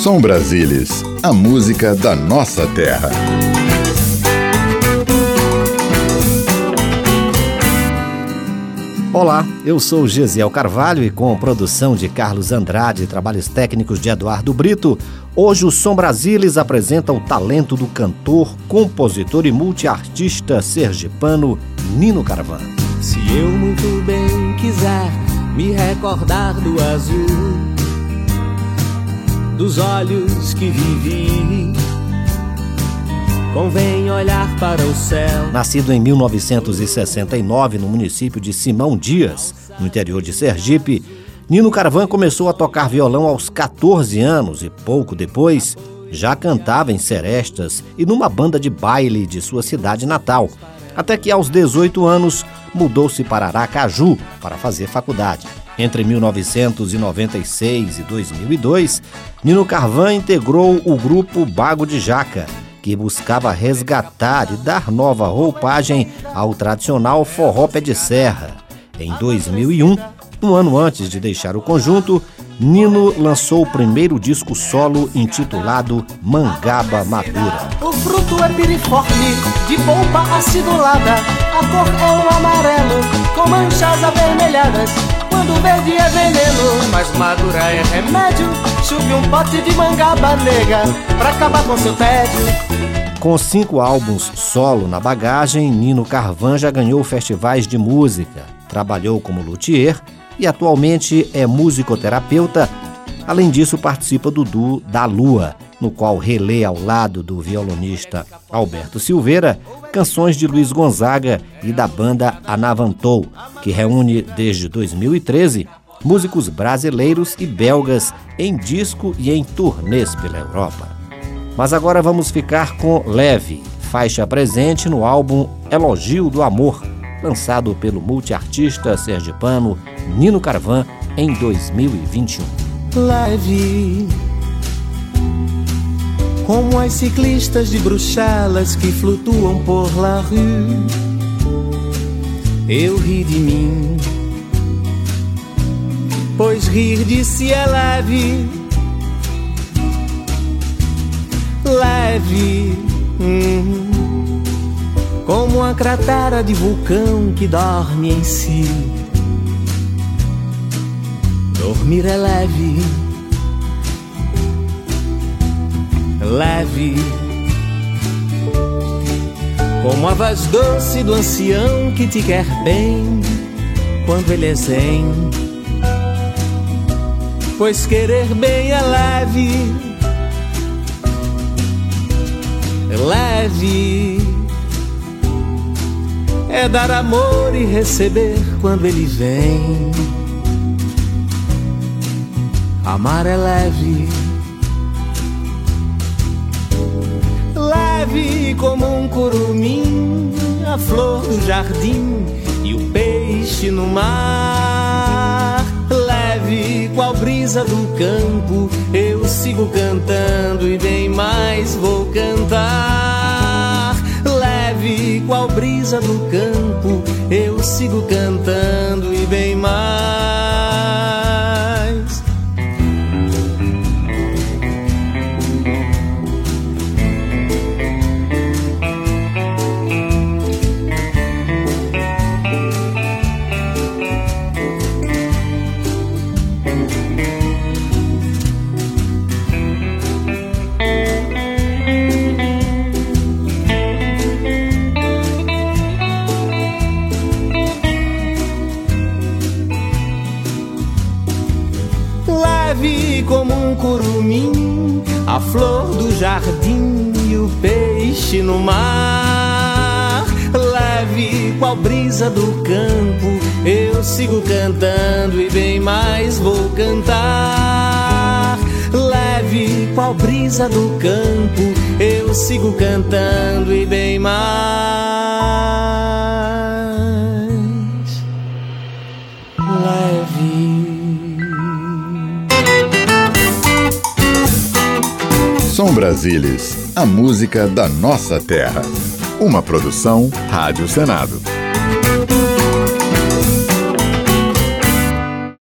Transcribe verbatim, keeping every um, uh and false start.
Som Brasilis, a música da nossa terra. Olá, eu sou Gesiel Carvalho e com produção de Carlos Andrade e trabalhos técnicos de Eduardo Brito, hoje o Som Brasilis apresenta o talento do cantor, compositor e multiartista sergipano Nino Carvan. Se eu muito bem quiser me recordar do azul dos olhos que vivi, convém olhar para o céu. Nascido em mil novecentos e sessenta e nove no município de Simão Dias, no interior de Sergipe, Nino Carvan começou a tocar violão aos catorze anos e pouco depois já cantava em serestas e numa banda de baile de sua cidade natal, até que aos dezoito anos mudou-se para Aracaju para fazer faculdade. Entre mil novecentos e noventa e seis e dois mil e dois, Nino Carvan integrou o grupo Bago de Jaca, que buscava resgatar e dar nova roupagem ao tradicional forró pé de serra. Em dois mil e um, um ano antes de deixar o conjunto, Nino lançou o primeiro disco solo intitulado Mangaba Madura. O fruto é piriforme, de polpa acidulada. A cor é um amarelo, com manchas avermelhadas. Quando o verde é veneno, mas madura é remédio. Chupe um pote de mangaba, nega, pra acabar com seu tédio. Com cinco álbuns solo na bagagem, Nino Carvan já ganhou festivais de música, trabalhou como luthier e atualmente é musicoterapeuta. Além disso, participa do duo Da Lua, no qual relê ao lado do violonista Alberto Silveira canções de Luiz Gonzaga e da banda Anavantou, que reúne desde dois mil e treze músicos brasileiros e belgas em disco e em turnês pela Europa. Mas agora vamos ficar com Leve, faixa presente no álbum Elogio do Amor, lançado pelo multiartista sergipano Nino Carvan em dois mil e vinte e um. Leve, como as ciclistas de Bruxelas que flutuam por la rue, eu ri de mim, pois rir de si é leve. Leve, hum, como a cratera de vulcão que dorme em si. Dormir é leve, leve, como a voz doce do ancião que te quer bem quando ele é zen. Pois querer bem é leve, leve, é dar amor e receber quando ele vem. Amar é leve, leve como um curumim, a flor do jardim e o peixe no mar. Leve qual brisa do campo, eu sigo cantando e bem mais vou cantar. Leve qual brisa do campo, eu sigo cantando e bem mais. Leve como um curumim, a flor do jardim e o peixe no mar. Leve qual brisa do campo, eu sigo cantando e bem mais vou cantar. Leve qual brisa do campo, eu sigo cantando e bem mais leve. Som Brasilis, a música da nossa terra. Uma produção Rádio Senado.